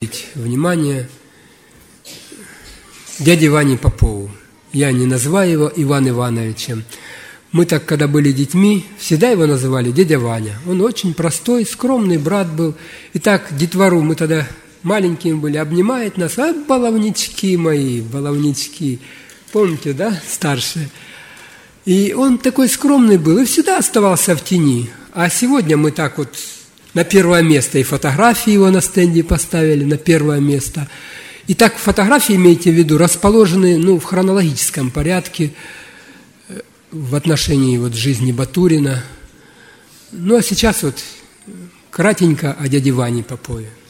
Внимание дяде Ване Попову. Я не называю его Иван Ивановичем. Мы так, когда были детьми, всегда его называли дядя Ваня. Он очень простой, скромный брат был. И так детвору, мы тогда маленькими были, обнимает нас: а баловнички мои, баловнички. Помните, да, старшие? И он такой скромный был и всегда оставался в тени. А сегодня мы так вот на первое место, и фотографии его на стенде поставили на первое место. И так фотографии, имейте в виду, расположены в хронологическом порядке в отношении жизни Батурина. А сейчас кратенько о дяде Ване Попове.